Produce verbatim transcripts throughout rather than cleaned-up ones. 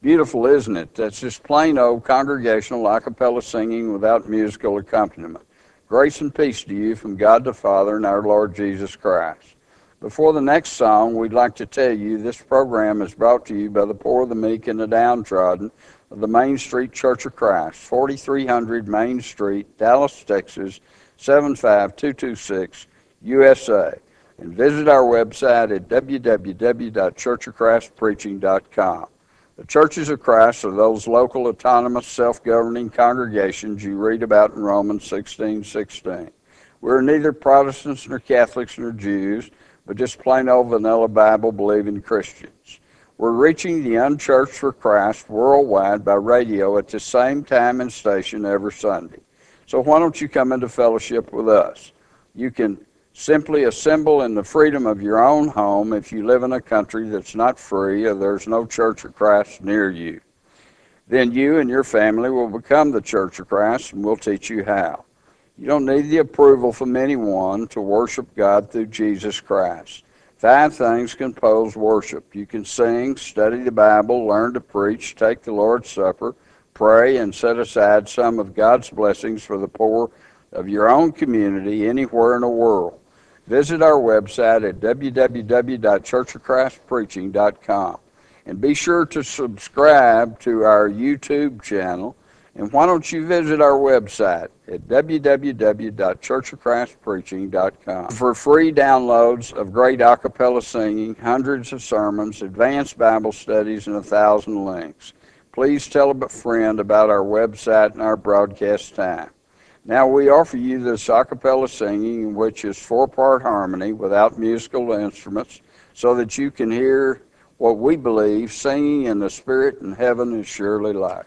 Beautiful, isn't it? That's just plain old congregational a cappella singing without musical accompaniment. Grace and peace to you from God the Father and our Lord Jesus Christ. Before the next song, we'd like to tell you this program is brought to you by the poor, the meek, and the downtrodden of the Main Street Church of Christ, forty-three hundred Main Street, Dallas, Texas, seven five two two six, U S A. And visit our website at w w w dot church of christ preaching dot com. The Churches of Christ are those local, autonomous, self-governing congregations you read about in Romans sixteen sixteen. We're neither Protestants nor Catholics nor Jews, but just plain old vanilla Bible-believing Christians. We're reaching the unchurched for Christ worldwide by radio at the same time and station every Sunday. So why don't you come into fellowship with us? You can simply assemble in the freedom of your own home if you live in a country that's not free or there's no Church of Christ near you. Then you and your family will become the Church of Christ, and we'll teach you how. You don't need the approval from anyone to worship God through Jesus Christ. Five things compose worship. You can sing, study the Bible, learn to preach, take the Lord's Supper, pray, and set aside some of God's blessings for the poor of your own community anywhere in the world. Visit our website at w w w dot church of christ preaching dot com. And be sure to subscribe to our YouTube channel. And why don't you visit our website at w w w dot church of christ preaching dot com for free downloads of great a cappella singing, hundreds of sermons, advanced Bible studies, and a thousand links. Please tell a friend about our website and our broadcast time. Now we offer you this a cappella singing, which is four-part harmony without musical instruments, so that you can hear what we believe singing in the Spirit in heaven is surely like.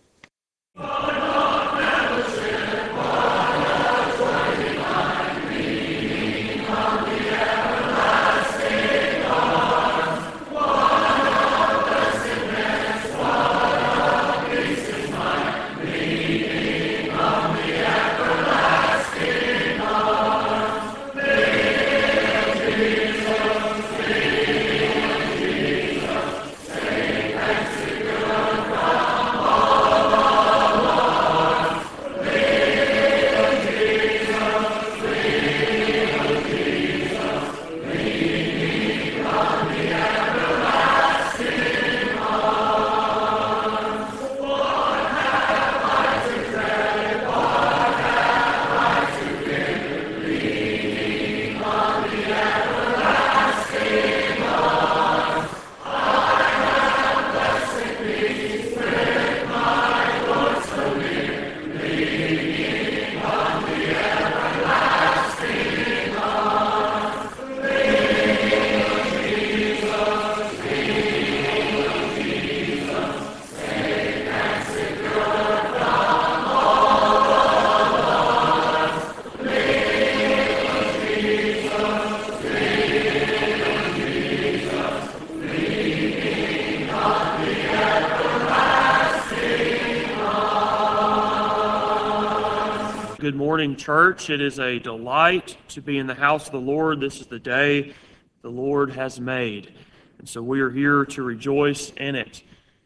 Good morning, church. It is a delight to be in the house of the Lord. This is the day the Lord has made, and so we are here to rejoice in it.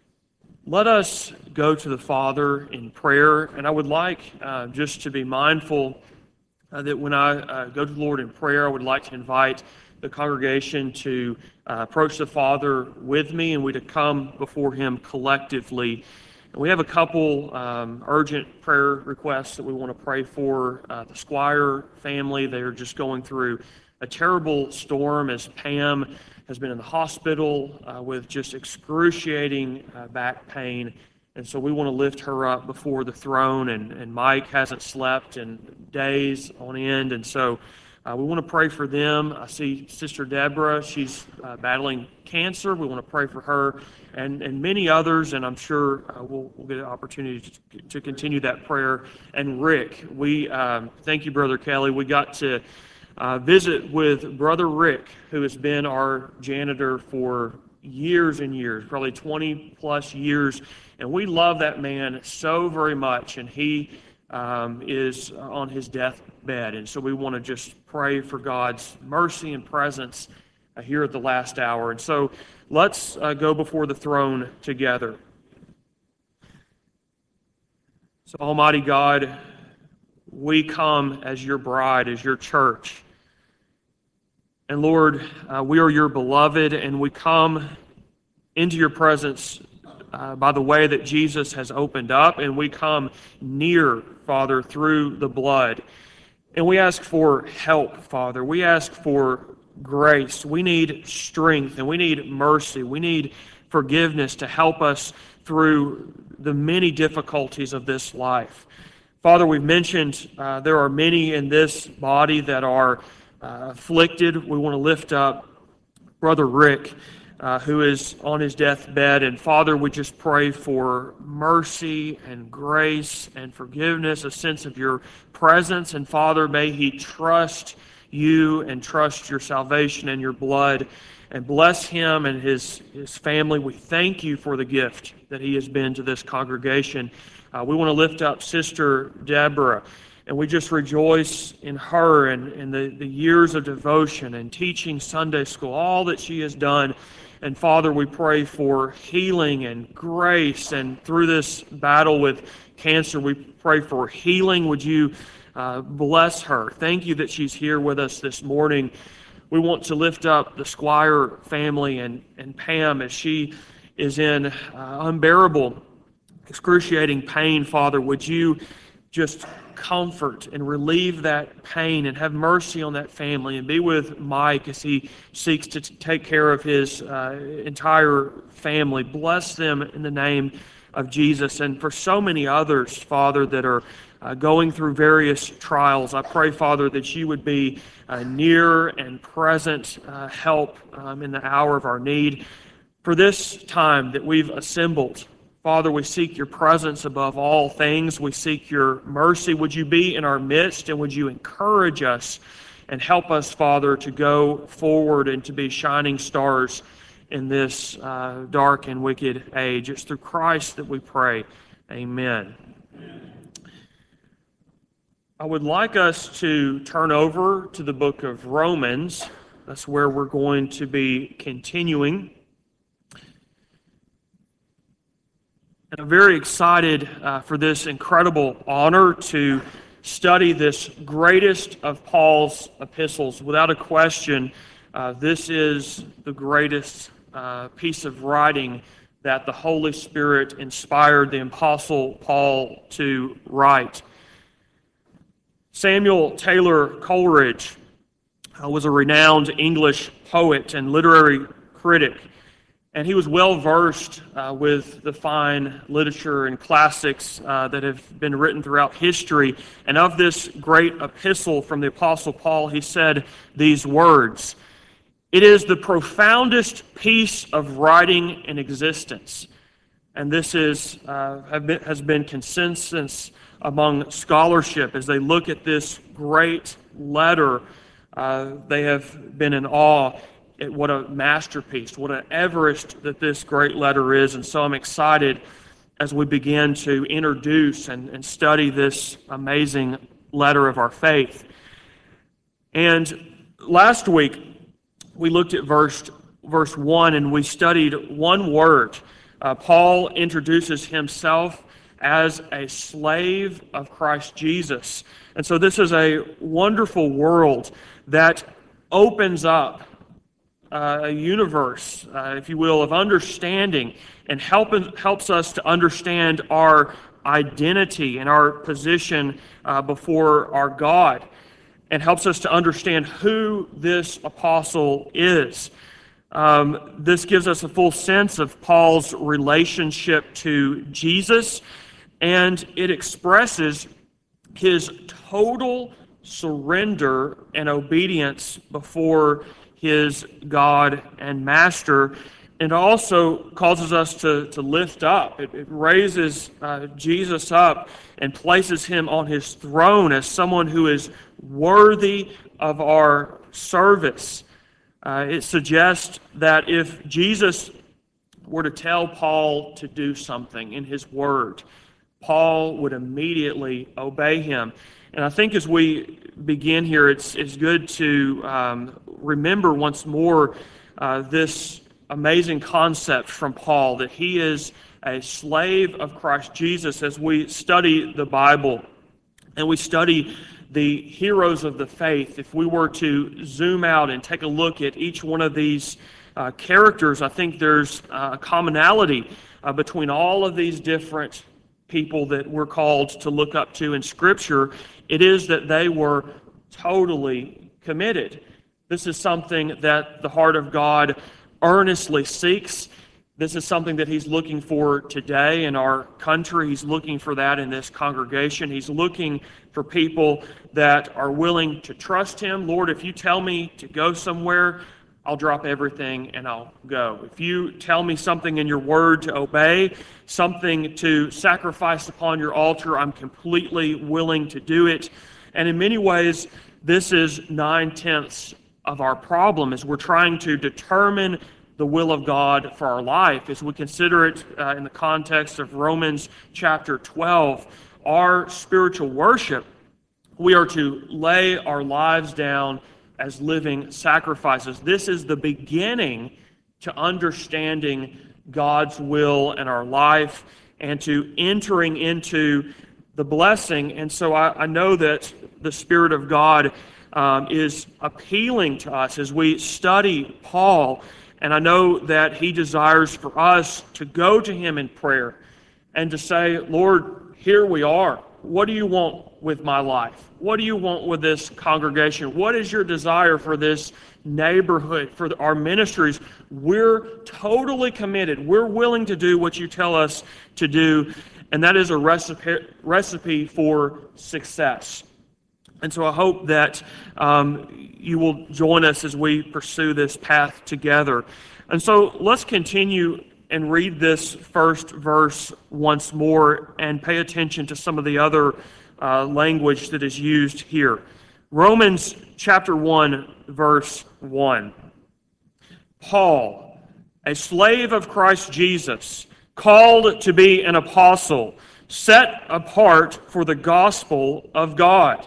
Let us go to the Father in prayer, and I would like uh, just to be mindful uh, that when I uh, go to the Lord in prayer, I would like to invite the congregation to uh, approach the Father with me, and we to come before Him collectively. And we have a couple um, urgent prayer requests that we want to pray for. Uh, the Squire family, they are just going through a terrible storm as Pam has been in the hospital uh, with just excruciating uh, back pain. And so we want to lift her up before the throne, and, and Mike hasn't slept in days on end. And so uh, we want to pray for them. I see Sister Deborah, she's uh, battling cancer. We want to pray for her and, and many others, and I'm sure uh, we'll, we'll get an opportunity to, to continue that prayer. And Rick, we um, thank you, Brother Kelly. We got to uh, visit with Brother Rick, who has been our janitor for years and years, probably twenty plus years, and we love that man so very much, and he um, is on his deathbed, and so we want to just pray for God's mercy and presence uh, here at the last hour. And so let's uh, go before the throne together. So, Almighty God, we come as your bride, as your church. And Lord, uh, we are your beloved, and we come into your presence uh, by the way that Jesus has opened up, and we come near, Father, through the blood. And we ask for help, Father. We ask for grace. We need strength, and we need mercy. We need forgiveness to help us through the many difficulties of this life. Father, we've mentioned uh, there are many in this body that are uh, afflicted. We want to lift up Brother Rick, uh, who is on his deathbed. And Father, we just pray for mercy and grace and forgiveness, a sense of your presence. And Father, may he trust you and trust your salvation and your blood. And bless him and his, his family. We thank you for the gift that he has been to this congregation. Uh, we want to lift up Sister Deborah, and we just rejoice in her and, and the, the years of devotion and teaching Sunday school, all that she has done. And Father, we pray for healing and grace, and through this battle with cancer, we pray for healing. Would you uh, bless her? Thank you that she's here with us this morning. We want to lift up the Squire family and, and Pam as she is in uh, unbearable, excruciating pain. Father, would you just comfort and relieve that pain and have mercy on that family, and be with Mike as he seeks to t- take care of his uh, entire family. Bless them in the name of Jesus. And for so many others, Father, that are Uh, going through various trials, I pray, Father, that you would be uh, near and present uh, help um, in the hour of our need. For this time that we've assembled, Father, we seek your presence above all things. We seek your mercy. Would you be in our midst, and would you encourage us and help us, Father, to go forward and to be shining stars in this uh, dark and wicked age. It's through Christ that we pray. Amen. I would like us to turn over to the book of Romans. That's where we're going to be continuing. And I'm very excited uh, for this incredible honor to study this greatest of Paul's epistles. Without a question, uh, this is the greatest uh, piece of writing that the Holy Spirit inspired the Apostle Paul to write. Samuel Taylor Coleridge uh, was a renowned English poet and literary critic, and he was well versed uh, with the fine literature and classics uh, that have been written throughout history. And of this great epistle from the Apostle Paul, he said these words: "It is the profoundest piece of writing in existence." And this is uh, have been, has been consensus among scholarship as they look at this great letter. Uh, they have been in awe at what a masterpiece, what an Everest that this great letter is. And so I'm excited as we begin to introduce and, and study this amazing letter of our faith. And last week we looked at verse verse one, and we studied one word. Uh, Paul introduces himself as a slave of Christ Jesus. And so this is a wonderful world that opens up uh, a universe, uh, if you will, of understanding, and help, helps us to understand our identity and our position uh, before our God, and helps us to understand who this apostle is. Um, this gives us a full sense of Paul's relationship to Jesus, and it expresses his total surrender and obedience before his God and Master, and also causes us to, to lift up. It, it raises uh, Jesus up and places him on his throne as someone who is worthy of our service. Uh, it suggests that if Jesus were to tell Paul to do something in his word, Paul would immediately obey him. And I think as we begin here, it's, it's good to um, remember once more uh, this amazing concept from Paul, that he is a slave of Christ Jesus, as we study the Bible and we study the heroes of the faith, if we were to zoom out and take a look at each one of these uh, characters, I think there's uh, a commonality uh, between all of these different people that we're called to look up to in Scripture. It is that they were totally committed. This is something that the heart of God earnestly seeks. This is something that He's looking for today in our country. He's looking for that in this congregation. He's looking for people that are willing to trust Him. Lord, if you tell me to go somewhere, I'll drop everything and I'll go. If you tell me something in your word to obey, something to sacrifice upon your altar, I'm completely willing to do it. And in many ways, this is nine-tenths of our problem as we're trying to determine the will of God for our life. As we consider it uh, in the context of Romans chapter twelve, our spiritual worship, we are to lay our lives down as living sacrifices. This is the beginning to understanding God's will in our life and to entering into the blessing. And so I, I know that the Spirit of God um, is appealing to us as we study Paul, and I know that he desires for us to go to him in prayer and to say, Lord, here we are. What do you want with my life? What do you want with this congregation? What is your desire for this neighborhood, for our ministries? We're totally committed. We're willing to do what you tell us to do, and that is a recipe, recipe for success. And so I hope that um, you will join us as we pursue this path together. And so let's continue and read this first verse once more and pay attention to some of the other uh, language that is used here. Romans chapter one, verse one. Paul, a slave of Christ Jesus, called to be an apostle, set apart for the gospel of God.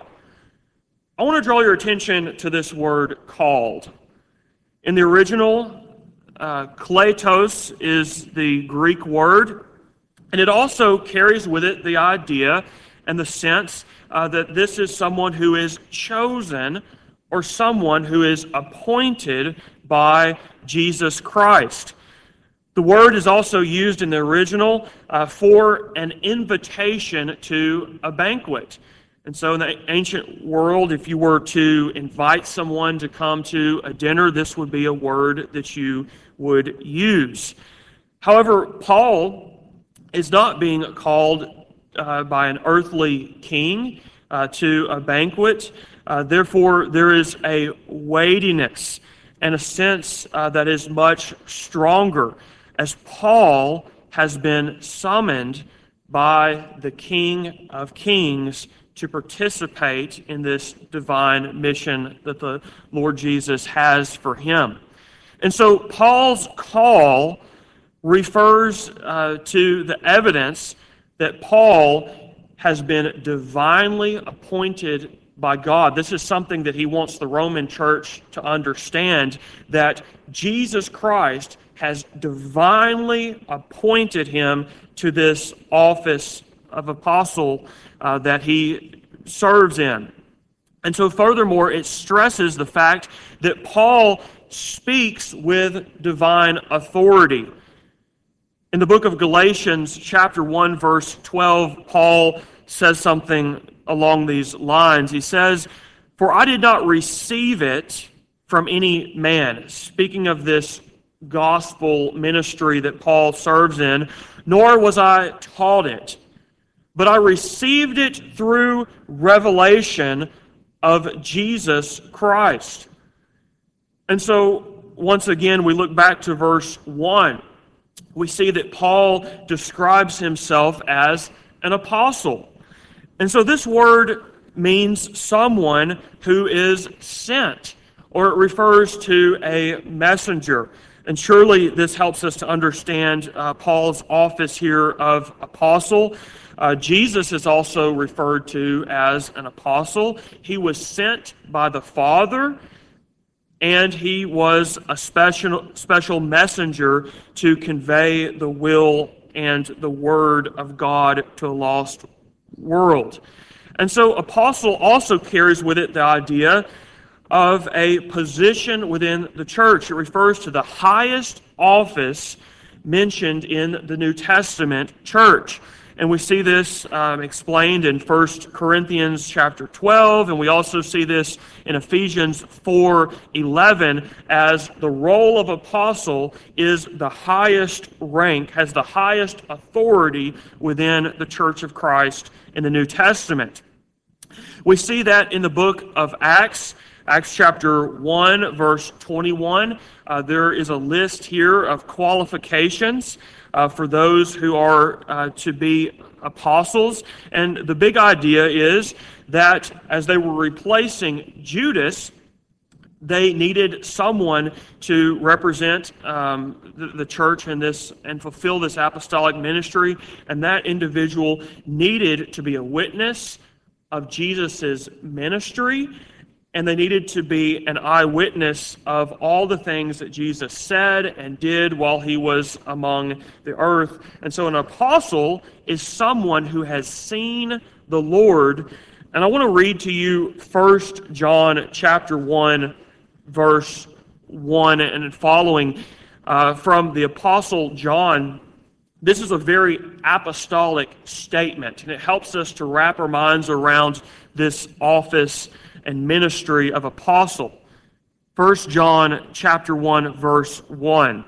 I want to draw your attention to this word, called. In the original, Uh, kletos is the Greek word, and it also carries with it the idea and the sense uh, that this is someone who is chosen or someone who is appointed by Jesus Christ. The word is also used in the original uh, for an invitation to a banquet. And so in the ancient world, if you were to invite someone to come to a dinner, this would be a word that you would use. However, Paul is not being called uh, by an earthly king uh, to a banquet. Uh, therefore, there is a weightiness and a sense uh, that is much stronger, as Paul has been summoned by the King of Kings to participate in this divine mission that the Lord Jesus has for him. And so Paul's call refers uh, to the evidence that Paul has been divinely appointed by God. This is something that he wants the Roman church to understand, that Jesus Christ has divinely appointed him to this office of apostle uh, that he serves in. And so furthermore, it stresses the fact that Paul speaks with divine authority. In the book of Galatians, chapter one, verse twelve, Paul says something along these lines. He says, "For I did not receive it from any man," speaking of this gospel ministry that Paul serves in, "nor was I taught it, but I received it through revelation of Jesus Christ." And so, once again, we look back to verse one. We see that Paul describes himself as an apostle. And so this word means someone who is sent, or it refers to a messenger. And surely this helps us to understand uh, Paul's office here of apostle. Uh, Jesus is also referred to as an apostle. He was sent by the Father, and he was a special special messenger to convey the will and the Word of God to a lost world. And so apostle also carries with it the idea of a position within the church. It refers to the highest office mentioned in the New Testament church. And we see this um, explained in First Corinthians chapter twelve, and we also see this in Ephesians four eleven, as the role of apostle is the highest rank, has the highest authority within the Church of Christ in the New Testament. We see that in the book of Acts, Acts chapter one, verse twenty-one. Uh, there is a list here of qualifications uh, for those who are uh, to be apostles. And the big idea is that as they were replacing Judas, they needed someone to represent um, the, the church in this and fulfill this apostolic ministry. And that individual needed to be a witness of Jesus' ministry, and they needed to be an eyewitness of all the things that Jesus said and did while he was among the earth. And so an apostle is someone who has seen the Lord. And I want to read to you First John chapter one, verse one and following uh, from the Apostle John. This is a very apostolic statement, and it helps us to wrap our minds around this office and ministry of apostle. First John chapter one, verse one.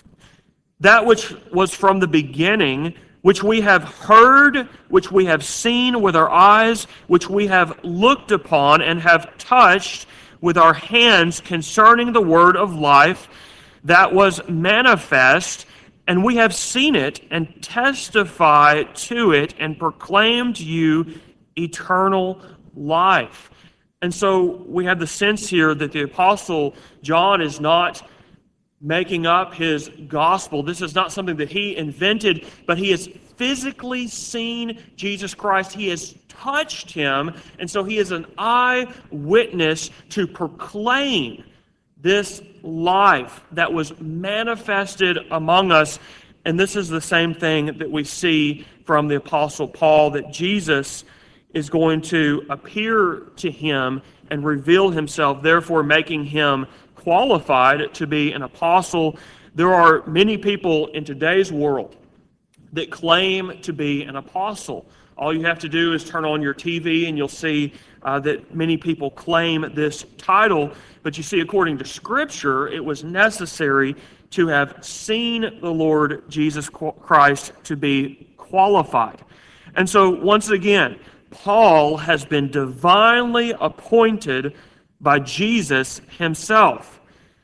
That which was from the beginning, which we have heard, which we have seen with our eyes, which we have looked upon and have touched with our hands concerning the word of life, that was manifest, and we have seen it and testify to it and proclaim to you eternal life. And so we have the sense here that the Apostle John is not making up his gospel. This is not something that he invented, but he has physically seen Jesus Christ. He has touched him, and so he is an eyewitness to proclaim this life that was manifested among us. And this is the same thing that we see from the Apostle Paul, that Jesus is going to appear to him and reveal himself, therefore making him qualified to be an apostle. There are many people in today's world that claim to be an apostle. All you have to do is turn on your T V and you'll see uh, that many people claim this title. But you see, according to Scripture, it was necessary to have seen the Lord Jesus Christ to be qualified. And so, once again, Paul has been divinely appointed by Jesus himself.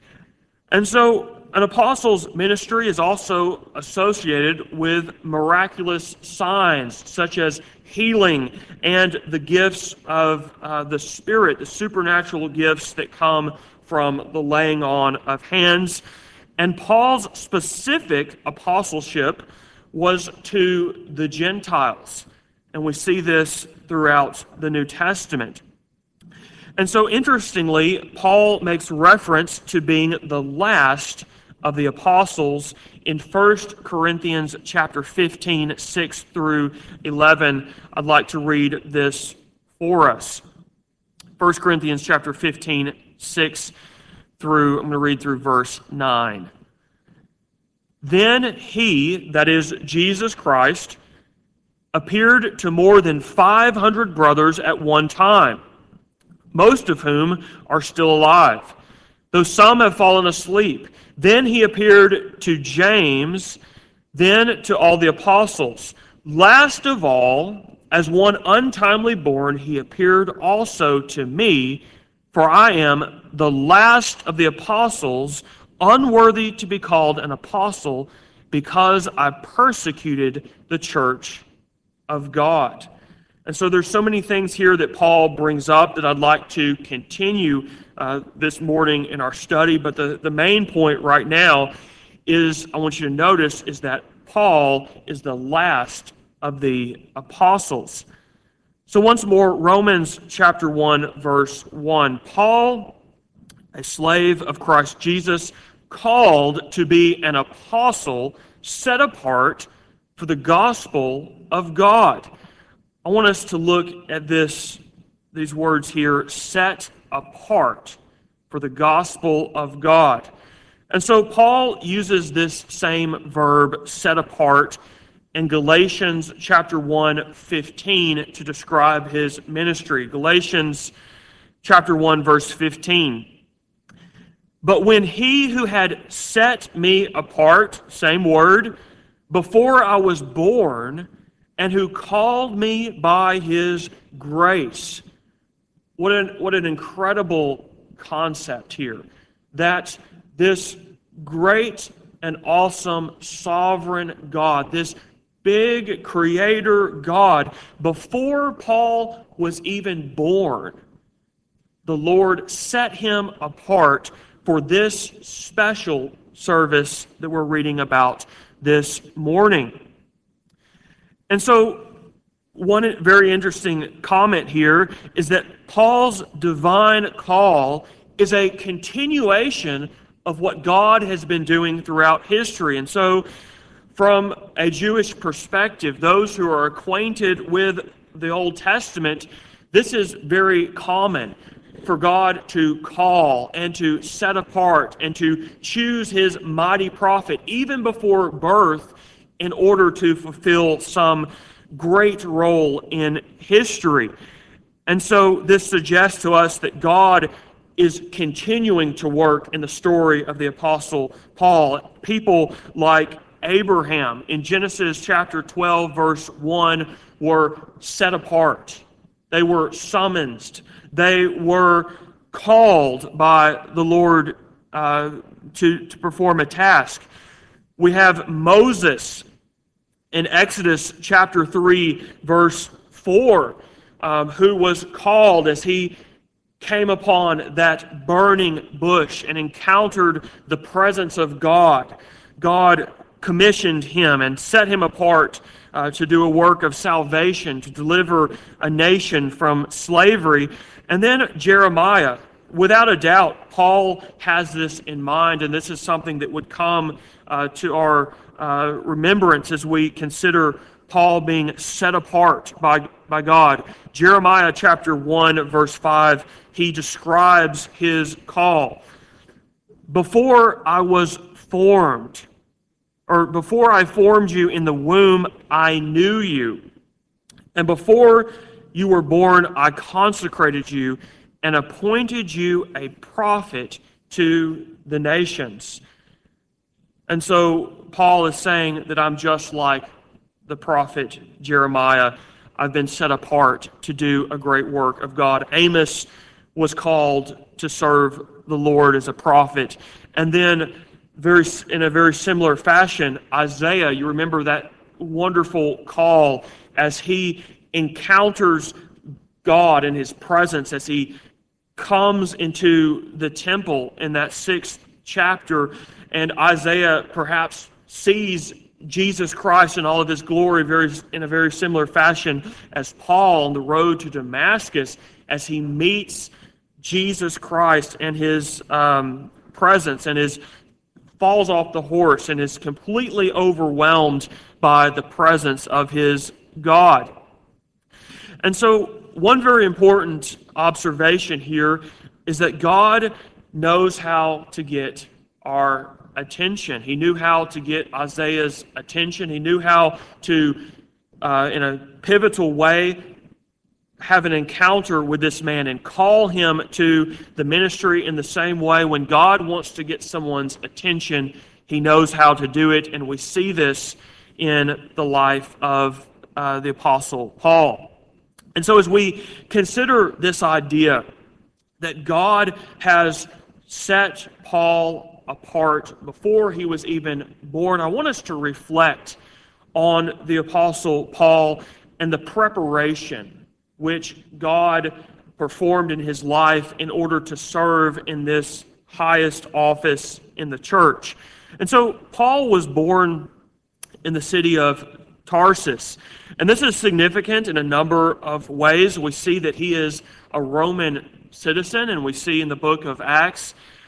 And so an apostle's ministry is also associated with miraculous signs, such as healing and the gifts of uh, the Spirit, the supernatural gifts that come from the laying on of hands. And Paul's specific apostleship was to the Gentiles. And we see this throughout the New Testament. And so, interestingly, Paul makes reference to being the last of the apostles in First Corinthians chapter fifteen, six through eleven. I'd like to read this for us. First Corinthians chapter fifteen, six through, I'm going to read through verse nine. Then he, that is Jesus Christ, appeared to more than five hundred brothers at one time, most of whom are still alive, though some have fallen asleep. Then he appeared to James, then to all the apostles. Last of all, as one untimely born, he appeared also to me, for I am the last of the apostles, unworthy to be called an apostle, because I persecuted the church of God. And so there's so many things here that Paul brings up that I'd like to continue uh, this morning in our study. But the, the main point right now is, I want you to notice, is that Paul is the last of the apostles. So once more, Romans chapter one, verse one. Paul, a slave of Christ Jesus, called to be an apostle, set apart for the gospel of God. I want us to look at this, these words here, set apart for the gospel of God. And so Paul uses this same verb, set apart, in Galatians chapter one, fifteen to describe his ministry. Galatians chapter one, verse fifteen. But when he who had set me apart, same word, before I was born, and who called me by his grace. What an, what an incredible concept here. That this great and awesome sovereign God, this big creator God, before Paul was even born, the Lord set him apart for this special service that we're reading about this morning. And so, one very interesting comment here is that Paul's divine call is a continuation of what God has been doing throughout history. And so, from a Jewish perspective, those who are acquainted with the Old Testament, this is very common for God to call and to set apart and to choose his mighty prophet even before birth in order to fulfill some great role in history. And so this suggests to us that God is continuing to work in the story of the Apostle Paul. People like Abraham in Genesis chapter twelve, verse one, were set apart. They were summoned. They were called by the Lord uh, to, to perform a task. We have Moses in Exodus chapter three, verse four, um, who was called as he came upon that burning bush and encountered the presence of God. God commissioned him and set him apart uh, to do a work of salvation, to deliver a nation from slavery. And then Jeremiah, without a doubt, Paul has this in mind, and this is something that would come uh, to our uh, remembrance as we consider Paul being set apart by, by God. Jeremiah chapter one, verse five, he describes his call. Before I was formed, or before I formed you in the womb, I knew you. And before you were born, I consecrated you and appointed you a prophet to the nations. And so Paul is saying that I'm just like the prophet Jeremiah. I've been set apart to do a great work of God. Amos was called to serve the Lord as a prophet. And then very in a very similar fashion, Isaiah, you remember that wonderful call as he encounters God in his presence, as he comes into the temple in that sixth chapter, and Isaiah perhaps sees Jesus Christ in all of his glory very, in a very similar fashion as Paul on the road to Damascus, as he meets Jesus Christ and his um, presence and his falls off the horse and is completely overwhelmed by the presence of his God. And so one very important observation here is that God knows how to get our attention. He knew how to get Isaiah's attention. He knew how to, uh, in a pivotal way, have an encounter with this man and call him to the ministry in the same way. When God wants to get someone's attention, he knows how to do it, and we see this in the life of uh, the Apostle Paul. And so as we consider this idea that God has set Paul apart before he was even born, I want us to reflect on the Apostle Paul and the preparation which God performed in his life in order to serve in this highest office in the church. And so Paul was born in the city of Tarsus. And this is significant in a number of ways. We see that he is a Roman citizen, and we see in the book of Acts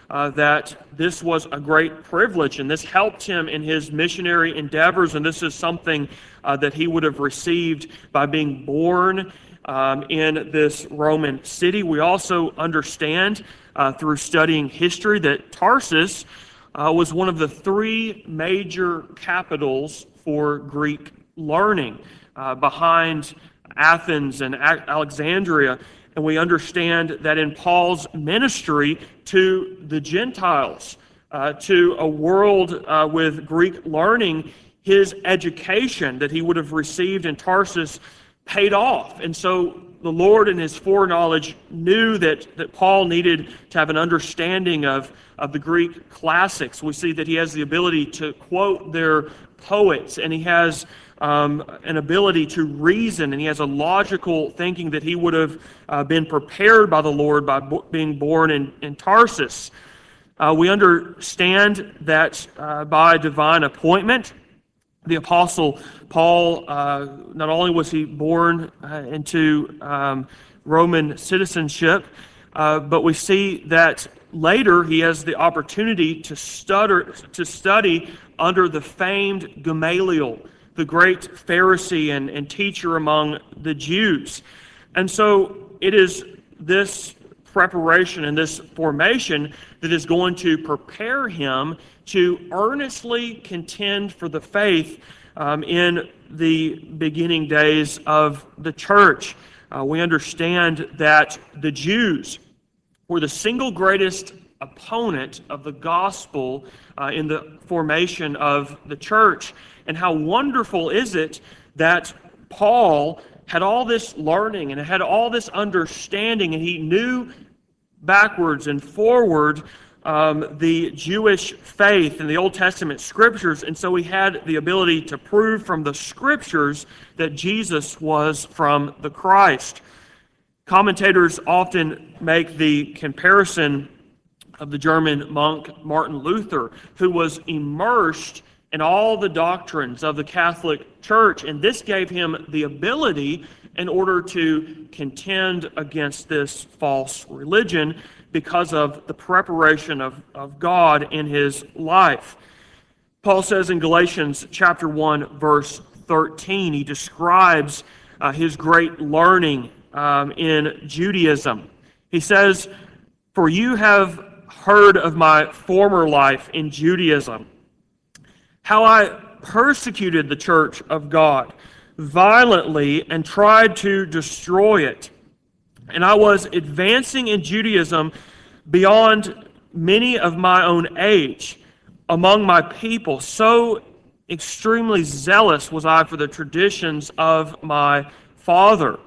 uh, that this was a great privilege, and this helped him in his missionary endeavors, and this is something uh, that he would have received by being born um, in this Roman city. We also understand uh, through studying history that Tarsus uh, was one of the three major capitals for Greek learning, uh, behind Athens and Alexandria. And we understand that in Paul's ministry to the Gentiles, uh, to a world uh, with Greek learning, his education that he would have received in Tarsus paid off. And so the Lord in his foreknowledge knew that, that Paul needed to have an understanding of, of the Greek classics. We see that he has the ability to quote their poets, and he has um, an ability to reason, and he has a logical thinking that he would have uh, been prepared by the Lord by bo- being born in, in Tarsus. Uh, we understand that uh, by divine appointment, the Apostle Paul, uh, not only was he born uh, into um, Roman citizenship, uh, but we see that later he has the opportunity to, stutter, to study under the famed Gamaliel, the great Pharisee and, and teacher among the Jews. And so it is this preparation and this formation that is going to prepare him to earnestly contend for the faith um, in the beginning days of the church. Uh, we understand that the Jews were the single greatest opponent of the gospel uh, in the formation of the church. And how wonderful is it that Paul had all this learning and had all this understanding, and he knew backwards and forward um, the Jewish faith and the Old Testament scriptures, and so he had the ability to prove from the scriptures that Jesus was from the Christ. Commentators often make the comparison of the German monk Martin Luther, who was immersed in all the doctrines of the Catholic Church, and this gave him the ability in order to contend against this false religion because of the preparation of, of God in his life. Paul says in Galatians chapter one, verse thirteen, he describes uh, his great learning um, in Judaism. He says, "For you have heard of my former life in Judaism, how I persecuted the church of God violently and tried to destroy it. And I was advancing in Judaism beyond many of my own age among my people. So extremely zealous was I for the traditions of my father."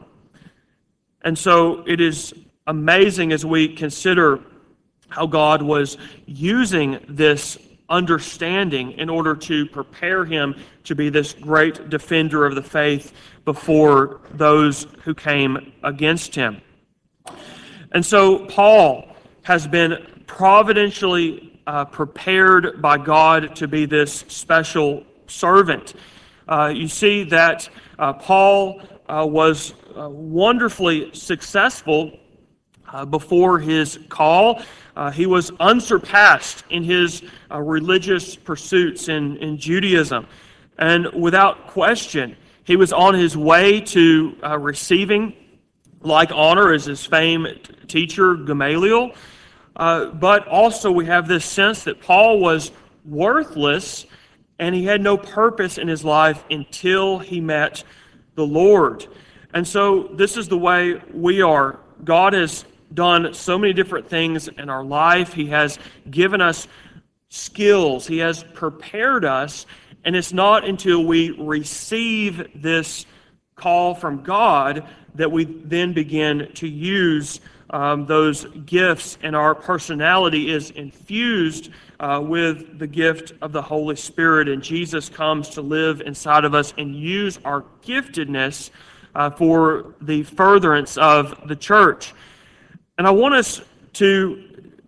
And so it is amazing as we consider how God was using this understanding in order to prepare him to be this great defender of the faith before those who came against him. And so Paul has been providentially uh, prepared by God to be this special servant. Uh, you see that uh, Paul uh, was uh, wonderfully successful uh, before his call. Uh, he was unsurpassed in his uh, religious pursuits in, in Judaism. And without question, he was on his way to uh, receiving like honor as his famed teacher Gamaliel. Uh, but also we have this sense that Paul was worthless and he had no purpose in his life until he met the Lord. And so this is the way we are. God has done so many different things in our life. He has given us skills. He has prepared us. And it's not until we receive this call from God that we then begin to use um, those gifts, and our personality is infused uh, with the gift of the Holy Spirit, and Jesus comes to live inside of us and use our giftedness uh, for the furtherance of the church. And I want us to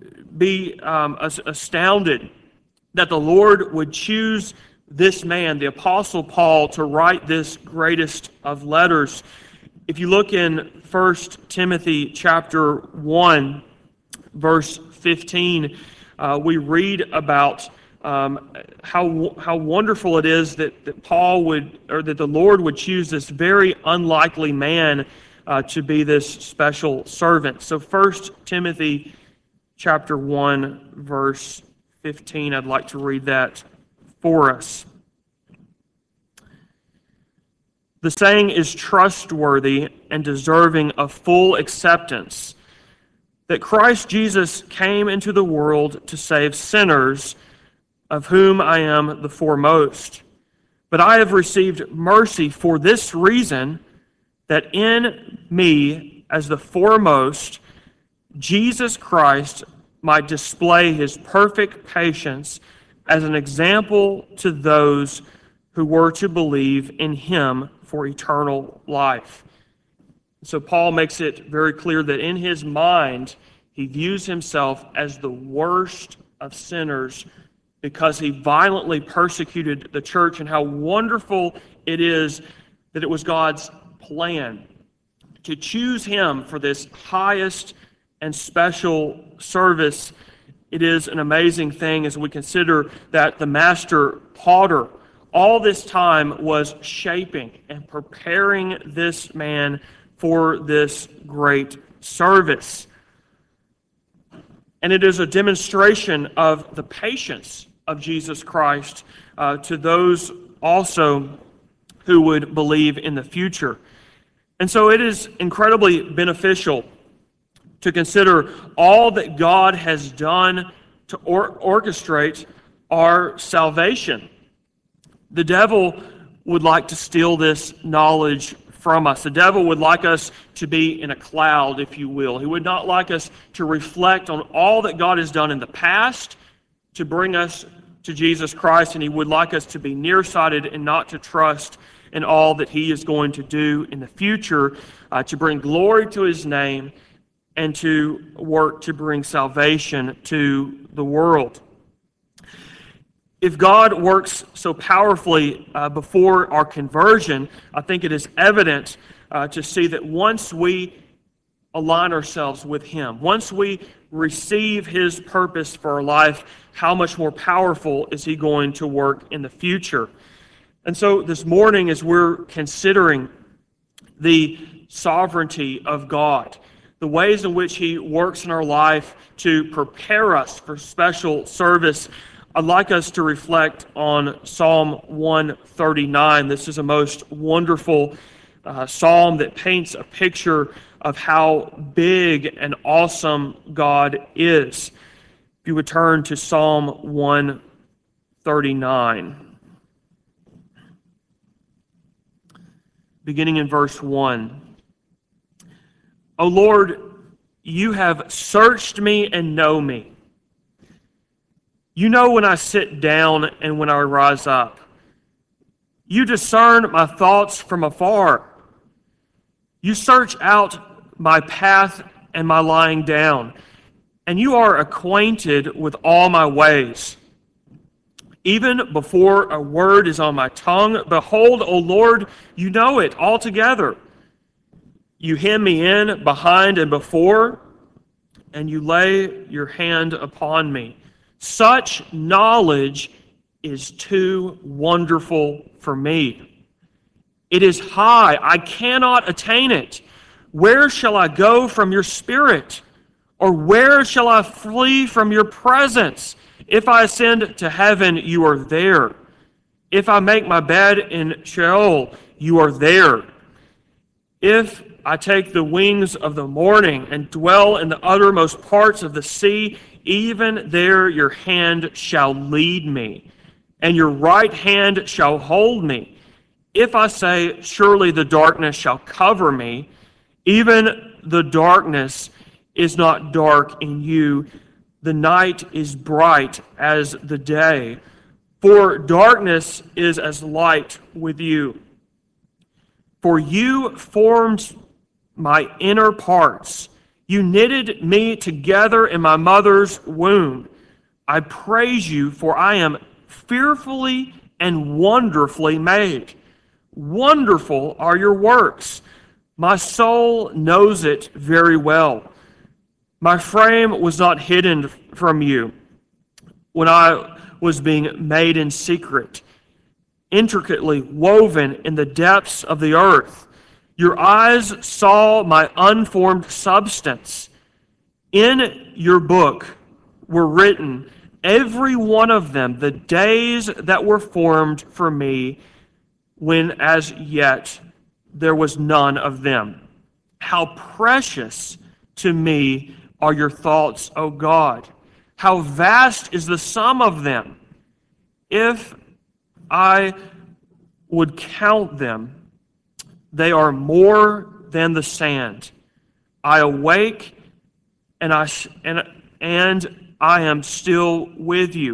be um, astounded that the Lord would choose this man, the Apostle Paul, to write this greatest of letters. If you look in First Timothy chapter one, verse fifteen, uh, we read about um, how how wonderful it is that, that Paul would, or that the Lord would choose this very unlikely man uh, to be this special servant. So First Timothy chapter one, verse fifteen, I'd like to read that for us. The saying is trustworthy and deserving of full acceptance, that Christ Jesus came into the world to save sinners, of whom I am the foremost. But I have received mercy for this reason, that in me, as the foremost, Jesus Christ might display his perfect patience as an example to those who were to believe in him for eternal life. So Paul makes it very clear that in his mind, he views himself as the worst of sinners because he violently persecuted the church, and how wonderful it is that it was God's plan to choose him for this highest and special service. It is an amazing thing as we consider that the master potter all this time was shaping and preparing this man for this great service. And it is a demonstration of the patience of Jesus Christ uh, to those also who would believe in the future. And so it is incredibly beneficial to consider all that God has done to or- orchestrate our salvation. The devil would like to steal this knowledge from us. The devil would like us to be in a cloud, if you will. He would not like us to reflect on all that God has done in the past to bring us to Jesus Christ, and he would like us to be nearsighted and not to trust in all that he is going to do in the future uh, to bring glory to his name and to work to bring salvation to the world. If God works so powerfully uh, before our conversion, I think it is evident uh, to see that once we align ourselves with him, once we receive his purpose for our life, how much more powerful is he going to work in the future? And so this morning, as we're considering the sovereignty of God, the ways in which he works in our life to prepare us for special service, I'd like us to reflect on Psalm one thirty-nine. This is a most wonderful uh, psalm that paints a picture of how big and awesome God is. If you would turn to Psalm one thirty-nine, beginning in verse one. O Lord, you have searched me and know me. You know when I sit down and when I rise up. You discern my thoughts from afar. You search out my path and my lying down, and you are acquainted with all my ways. Even before a word is on my tongue, behold, O Lord, you know it altogether. You hem me in behind and before, and you lay your hand upon me. Such knowledge is too wonderful for me. It is high, I cannot attain it. Where shall I go from your spirit? Or where shall I flee from your presence? If I ascend to heaven, you are there. If I make my bed in Sheol, you are there. If I take the wings of the morning and dwell in the uttermost parts of the sea, even there your hand shall lead me, and your right hand shall hold me. If I say, surely the darkness shall cover me, even the darkness is not dark in you. The night is bright as the day, for darkness is as light with you. For you formed my inner parts. You knitted me together in my mother's womb. I praise you, for I am fearfully and wonderfully made. Wonderful are your works. My soul knows it very well. My frame was not hidden from you when I was being made in secret, intricately woven in the depths of the earth. Your eyes saw my unformed substance. In your book were written, every one of them, the days that were formed for me, when as yet there was none of them. How precious to me are your thoughts, O God. How vast is the sum of them. If I would count them, they are more than the sand. I awake and I and and I am still with you.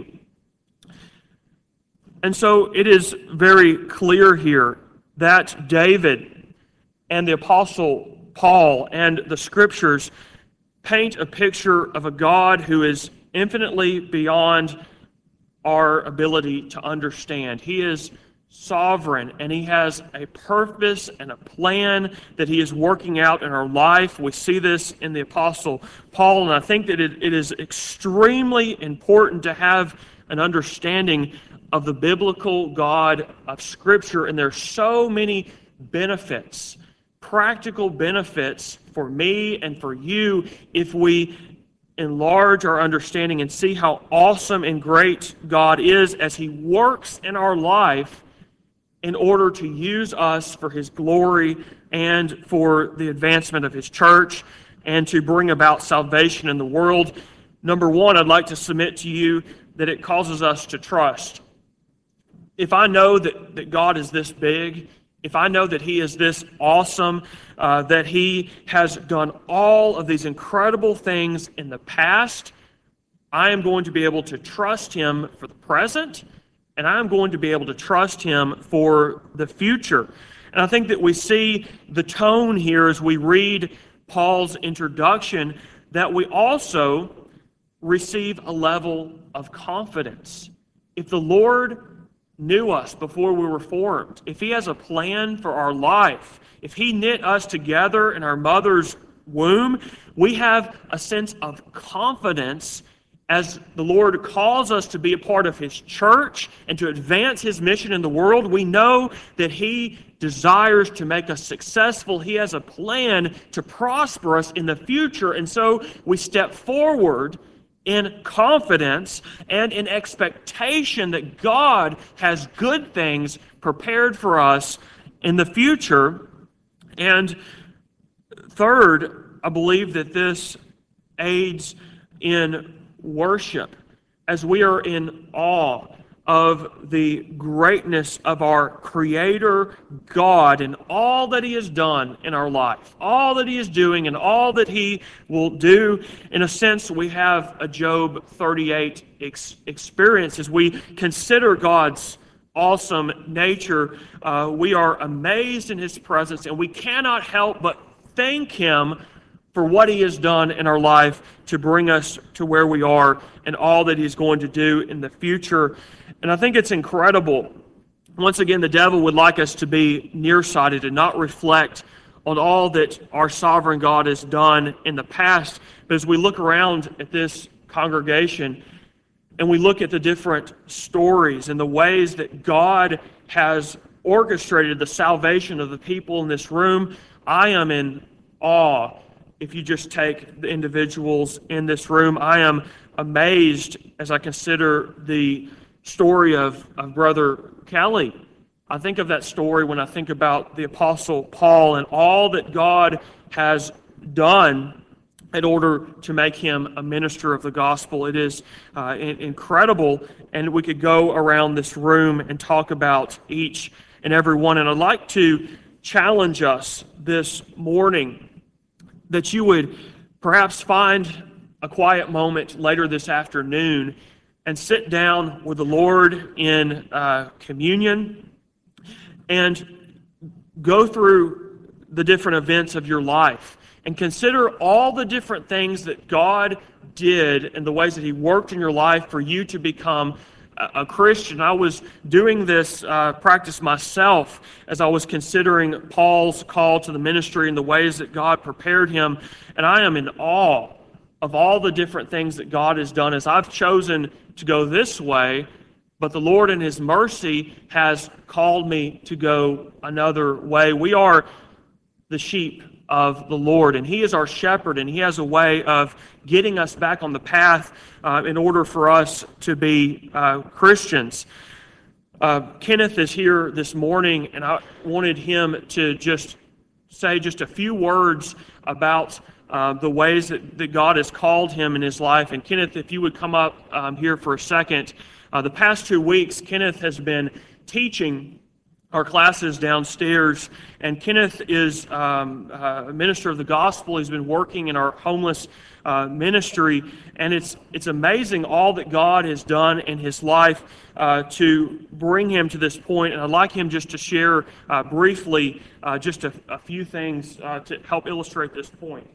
And so it is very clear here that David and the Apostle Paul and the Scriptures paint a picture of a God who is infinitely beyond our ability to understand. He is sovereign, and He has a purpose and a plan that He is working out in our life. We see this in the Apostle Paul, and I think that it, it is extremely important to have an understanding of the biblical God of Scripture, and there are so many benefits, practical benefits for me and for you if we enlarge our understanding and see how awesome and great God is as He works in our life in order to use us for His glory and for the advancement of His church and to bring about salvation in the world. Number one, I'd like to submit to you that it causes us to trust. If I know that, that God is this big, if I know that He is this awesome, uh, that He has done all of these incredible things in the past, I am going to be able to trust Him for the present, and I am going to be able to trust Him for the future. And I think that we see the tone here as we read Paul's introduction, that we also receive a level of confidence. If the Lord knew us before we were formed, if He has a plan for our life, if He knit us together in our mother's womb, we have a sense of confidence as the Lord calls us to be a part of His church and to advance His mission in the world. We know that He desires to make us successful. He has a plan to prosper us in the future, and so we step forward in confidence and in expectation that God has good things prepared for us in the future. And third, I believe that this aids in worship as we are in awe of the greatness of our Creator God and all that He has done in our life, all that He is doing and all that He will do. In a sense, we have a Job thirty-eight ex- experience as we consider God's awesome nature. Uh, we are amazed in His presence, and we cannot help but thank Him for what He has done in our life to bring us to where we are and all that He's going to do in the future. And I think it's incredible. Once again, the devil would like us to be nearsighted and not reflect on all that our sovereign God has done in the past. But as we look around at this congregation and we look at the different stories and the ways that God has orchestrated the salvation of the people in this room, I am in awe. If you just take the individuals in this room, I am amazed as I consider the story of, of Brother Kelly. I think of that story when I think about the Apostle Paul and all that God has done in order to make him a minister of the gospel. It is uh, incredible, and we could go around this room and talk about each and every one. And I'd like to challenge us this morning that you would perhaps find a quiet moment later this afternoon and sit down with the Lord in uh, communion and go through the different events of your life and consider all the different things that God did and the ways that He worked in your life for you to become a, a Christian. I was doing this uh, practice myself as I was considering Paul's call to the ministry and the ways that God prepared him, and I am in awe of all the different things that God has done is I've chosen to go this way, but the Lord in His mercy has called me to go another way. We are the sheep of the Lord, and He is our shepherd, and He has a way of getting us back on the path uh, in order for us to be uh, Christians. Uh, Kenneth is here this morning, and I wanted him to just say just a few words about uh, the ways that, that God has called him in his life. And Kenneth, if you would come up um, here for a second. Uh, the past two weeks, Kenneth has been teaching our classes downstairs, and Kenneth is um, a minister of the gospel. He's been working in our homeless uh, ministry, and it's it's amazing all that God has done in his life uh, to bring him to this point. And I'd like him just to share uh, briefly uh, just a, a few things uh, to help illustrate this point.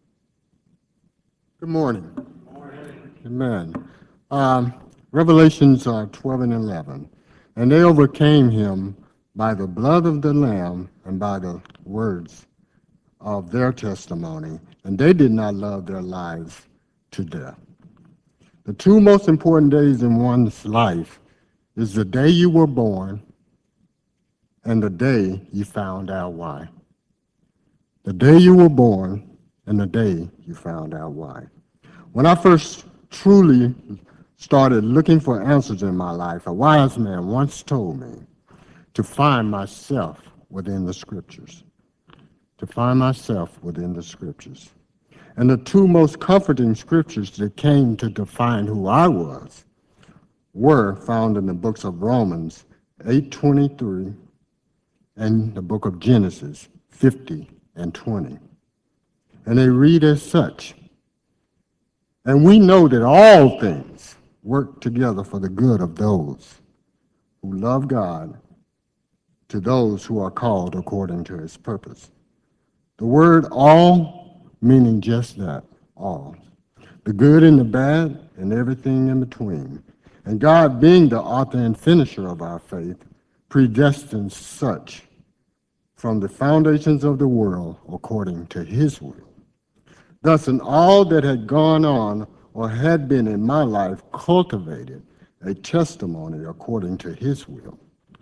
Good morning. Good morning. Amen. Um, Revelations uh, twelve and eleven. And they overcame him by the blood of the Lamb and by the words of their testimony, and they did not love their lives to death. The two most important days in one's life is the day you were born and the day you found out why. The day you were born and the day you found out why. When I first truly started looking for answers in my life, a wise man once told me to find myself within the Scriptures. To find myself within the Scriptures. And the two most comforting Scriptures that came to define who I was were found in the books of Romans eight twenty-three and the book of Genesis fifty and twenty. And they read as such. And we know that all things work together for the good of those who love God, to those who are called according to his purpose. The word all meaning just that, all. The good and the bad and everything in between. And God, being the author and finisher of our faith, predestines such from the foundations of the world according to his will. Thus, in all that had gone on or had been in my life cultivated a testimony according to his will,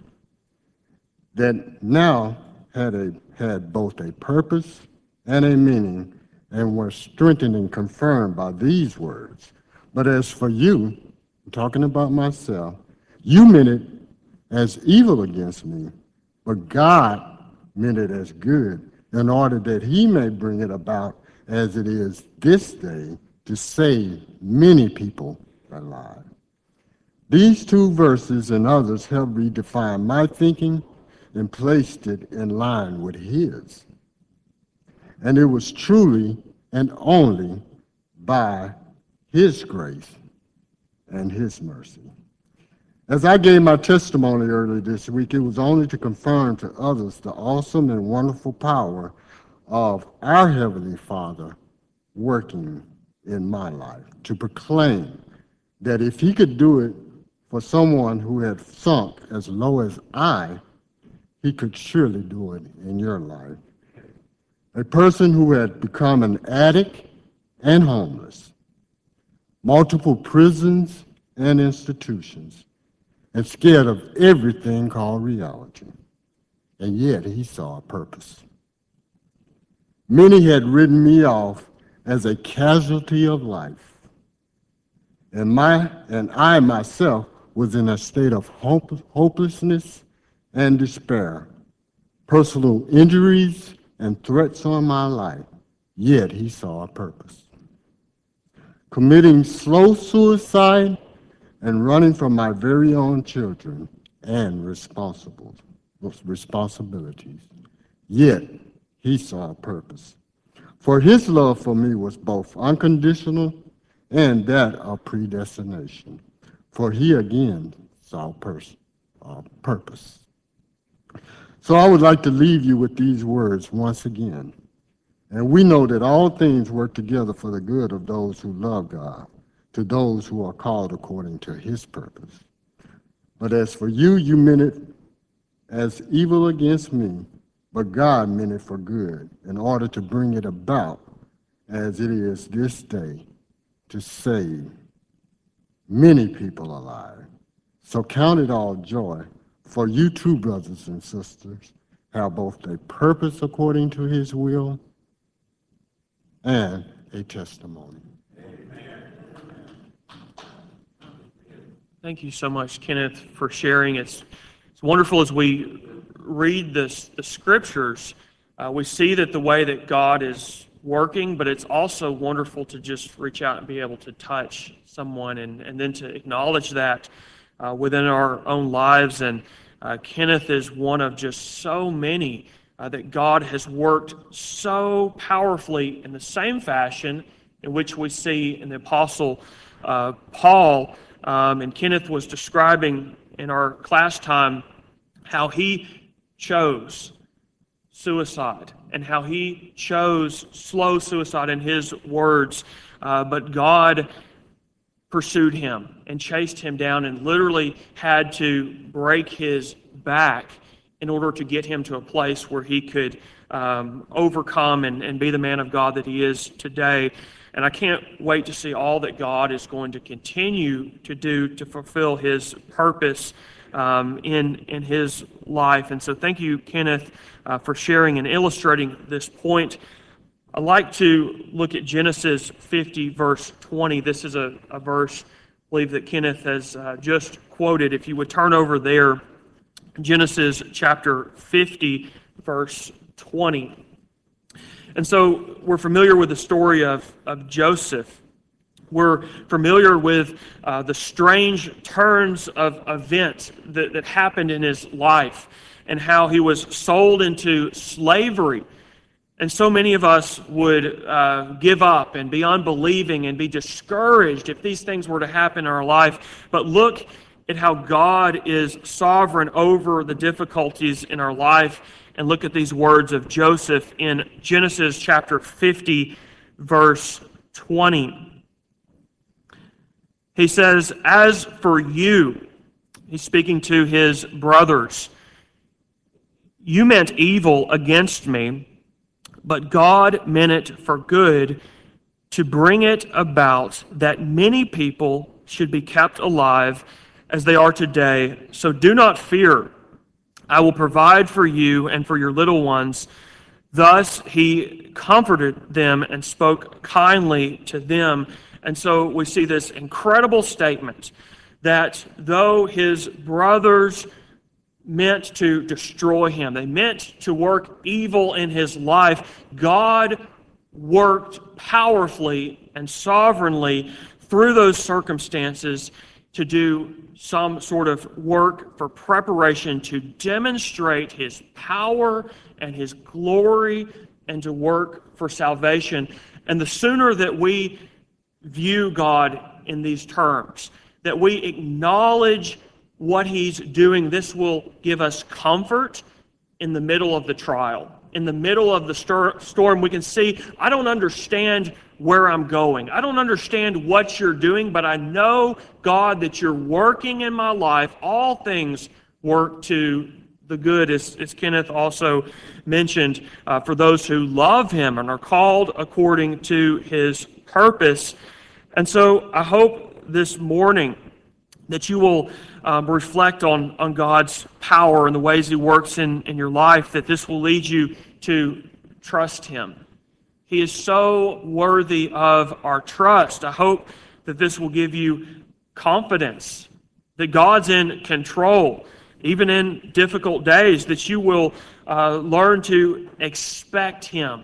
that now had a had both a purpose and a meaning, and were strengthened and confirmed by these words. But as for you, I'm talking about myself, you meant it as evil against me, but God meant it as good, in order that he may bring it about as it is this day, to save many people alive. These two verses and others help redefine my thinking and placed it in line with his. And it was truly and only by his grace and his mercy. As I gave my testimony earlier this week, it was only to confirm to others the awesome and wonderful power of our Heavenly Father working in my life, to proclaim that if he could do it for someone who had sunk as low as I, he could surely do it in your life. A person who had become an addict and homeless, multiple prisons and institutions, and scared of everything called reality. And yet he saw a purpose. Many had written me off as a casualty of life. And, my, and I myself was in a state of hope, hopelessness and despair, personal injuries and threats on my life, yet he saw a purpose. Committing slow suicide and running from my very own children and responsible, responsibilities, yet he saw a purpose. For his love for me was both unconditional and that of predestination, for he again saw pers- uh, purpose. So I would like to leave you with these words once again. And we know that all things work together for the good of those who love God, to those who are called according to his purpose. But as for you, you meant it as evil against me, but God meant it for good, in order to bring it about as it is this day, to save many people alive. So count it all joy, for you too, brothers and sisters, have both a purpose according to his will and a testimony. Thank you so much, Kenneth, for sharing. It's, it's wonderful as we read this, the scriptures, uh, we see that the way that God is working, but it's also wonderful to just reach out and be able to touch someone and, and then to acknowledge that uh, within our own lives. And uh, Kenneth is one of just so many uh, that God has worked so powerfully in the same fashion in which we see in the Apostle uh, Paul. Um, and Kenneth was describing in our class time how he chose suicide and how he chose slow suicide in his words, uh, but God pursued him and chased him down and literally had to break his back in order to get him to a place where he could um, overcome and, and be the man of God that he is today. And I can't wait to see all that God is going to continue to do to fulfill his purpose um, in, in his life. And so thank you, Kenneth, uh, for sharing and illustrating this point. I'd like to look at Genesis fifty, verse twenty. This is a, a verse, I believe, that Kenneth has uh, just quoted. If you would turn over there, Genesis chapter fifty, verse twenty. And so we're familiar with the story of, of Joseph. We're familiar with uh, the strange turns of events that, that happened in his life and how he was sold into slavery. And so many of us would uh, give up and be unbelieving and be discouraged if these things were to happen in our life. But look at how God is sovereign over the difficulties in our life. And look at these words of Joseph in Genesis chapter fifty, verse twenty. He says, "As for you," he's speaking to his brothers, "you meant evil against me, but God meant it for good, to bring it about that many people should be kept alive as they are today. So do not fear. I will provide for you and for your little ones." Thus he comforted them and spoke kindly to them. And so we see this incredible statement that though his brothers meant to destroy him, they meant to work evil in his life, God worked powerfully and sovereignly through those circumstances to do some sort of work for preparation to demonstrate his power and his glory and to work for salvation. And the sooner that we view God in these terms, that we acknowledge what he's doing, this will give us comfort in the middle of the trial. In the middle of the stor- storm, we can see, I don't understand where I'm going. I don't understand what you're doing, but I know, God, that you're working in my life. All things work to the good, as, as Kenneth also mentioned, uh, for those who love him and are called according to his purpose. And so I hope this morning that you will um, reflect on, on God's power and the ways he works in, in your life, that this will lead you to trust him. He is so worthy of our trust. I hope that this will give you confidence that God's in control, even in difficult days, that you will uh, learn to expect him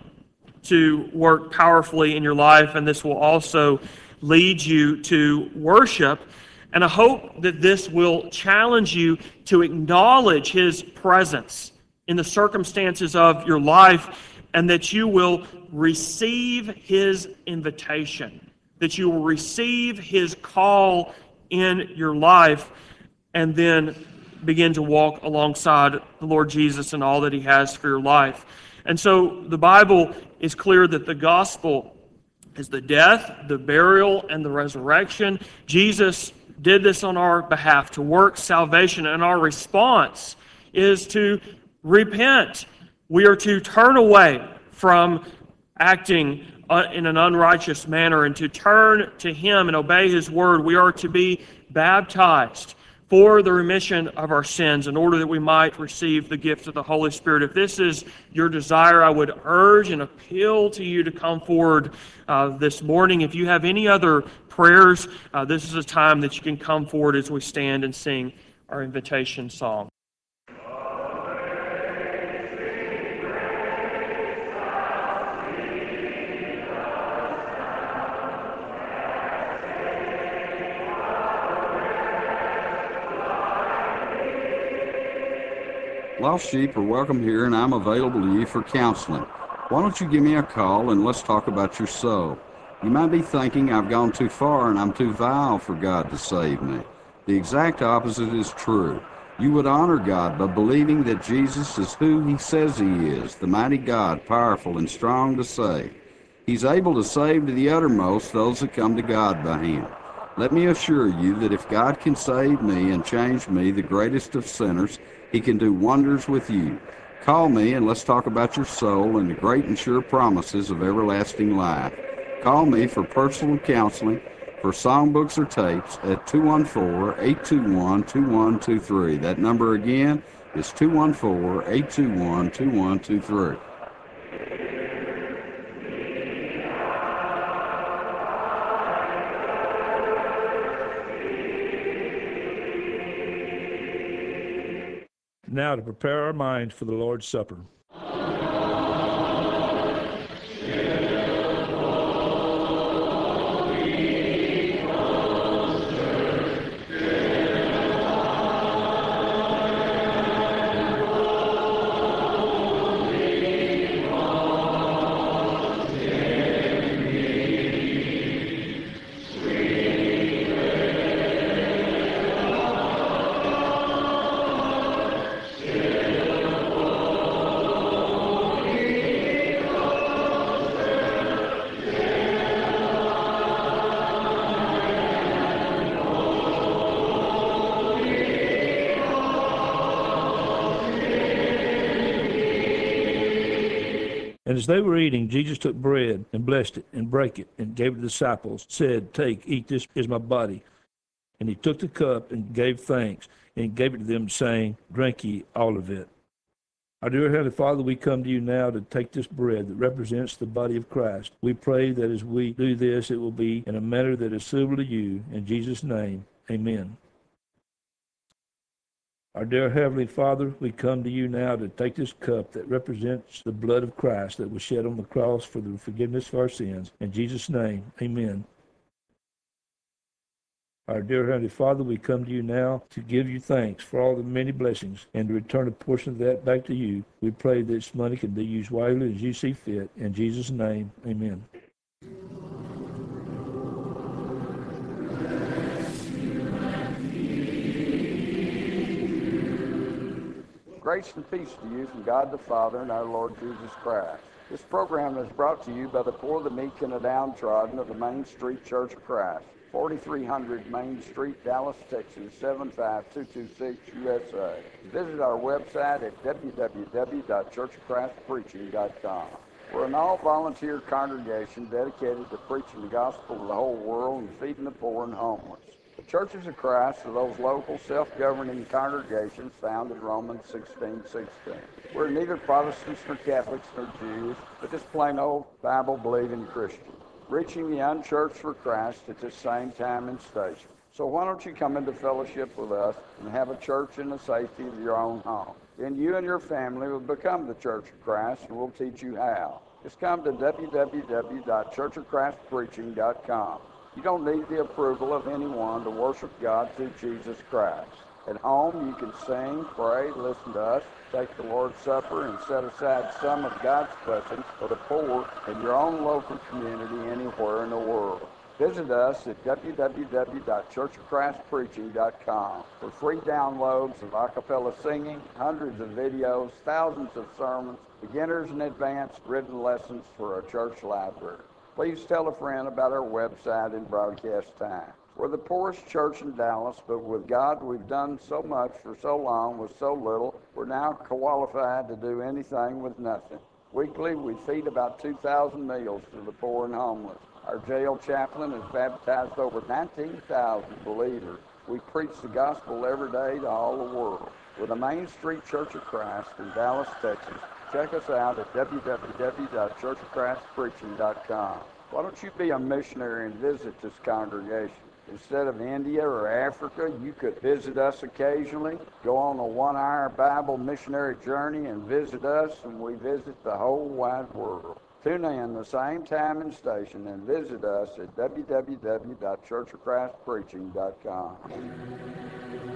to work powerfully in your life, and this will also lead you to worship. And I hope that this will challenge you to acknowledge his presence in the circumstances of your life, and that you will receive his invitation, that you will receive his call in your life, and then begin to walk alongside the Lord Jesus and all that he has for your life. And so the Bible is clear that the gospel is the death, the burial, and the resurrection. Jesus did this on our behalf to work salvation, and our response is to repent. We are to turn away from acting uh, in an unrighteous manner and to turn to Him and obey His word, we are to be baptized for the remission of our sins in order that we might receive the gift of the Holy Spirit. If this is your desire, I would urge and appeal to you to come forward uh, this morning. If you have any other prayers, uh, this is a time that you can come forward as we stand and sing our invitation song. Lost sheep are welcome here, and I'm available to you for counseling. Why don't you give me a call and let's talk about your soul? You might be thinking I've gone too far and I'm too vile for God to save me. The exact opposite is true. You would honor God by believing that Jesus is who He says He is, the mighty God, powerful and strong to save. He's able to save to the uttermost those that come to God by Him. Let me assure you that if God can save me and change me, the greatest of sinners, He can do wonders with you. Call me and let's talk about your soul and the great and sure promises of everlasting life. Call me for personal counseling, for songbooks or tapes at two one four, eight two one, two one two three. That number again is two one four, eight two one, two one two three. Now to prepare our minds for the Lord's Supper. And as they were eating, Jesus took bread and blessed it and brake it and gave it to the disciples, said, "Take, eat, this is my body." And He took the cup and gave thanks and gave it to them, saying, "Drink ye all of it. Our dear Heavenly Father, we come to you now to take this bread that represents the body of Christ. We pray that as we do this, it will be in a manner that is suitable to you. In Jesus' name, amen. Our dear Heavenly Father, we come to you now to take this cup that represents the blood of Christ that was shed on the cross for the forgiveness of our sins. In Jesus' name, amen. Our dear Heavenly Father, we come to you now to give you thanks for all the many blessings and to return a portion of that back to you. We pray that this money can be used wisely as you see fit. In Jesus' name, amen. Grace and peace to you from God the Father and our Lord Jesus Christ. This program is brought to you by the poor, the meek, and the downtrodden of the Main Street Church of Christ, forty-three hundred Main Street, Dallas, Texas, seven five two two six, U S A. Visit our website at w w w dot church of christ preaching dot com. We're an all-volunteer congregation dedicated to preaching the gospel to the whole world and feeding the poor and homeless. The Churches of Christ are those local, self-governing congregations found in Romans sixteen sixteen. We're neither Protestants nor Catholics nor Jews, but just plain old Bible-believing Christians, reaching the unchurched for Christ at the same time and station. So why don't you come into fellowship with us and have a church in the safety of your own home? Then you and your family will become the Church of Christ, and we'll teach you how. Just come to w w w dot church of christ preaching dot com. You don't need the approval of anyone to worship God through Jesus Christ. At home, you can sing, pray, listen to us, take the Lord's Supper, and set aside some of God's blessings for the poor in your own local community anywhere in the world. Visit us at w w w dot church of christ preaching dot com for free downloads of a cappella singing, hundreds of videos, thousands of sermons, beginners and advanced written lessons for a church library. Please tell a friend about our website and broadcast time. We're the poorest church in Dallas, but with God, we've done so much for so long with so little, we're now qualified to do anything with nothing. Weekly, we feed about two thousand meals to the poor and homeless. Our jail chaplain has baptized over nineteen thousand believers. We preach the gospel every day to all the world. We're the Main Street Church of Christ in Dallas, Texas. Check us out at w w w dot church of christ preaching dot com. Why don't you be a missionary and visit this congregation? Instead of India or Africa, you could visit us occasionally, go on a one-hour Bible missionary journey and visit us, and we visit the whole wide world. Tune in the same time and station and visit us at w w w dot church of christ preaching dot com.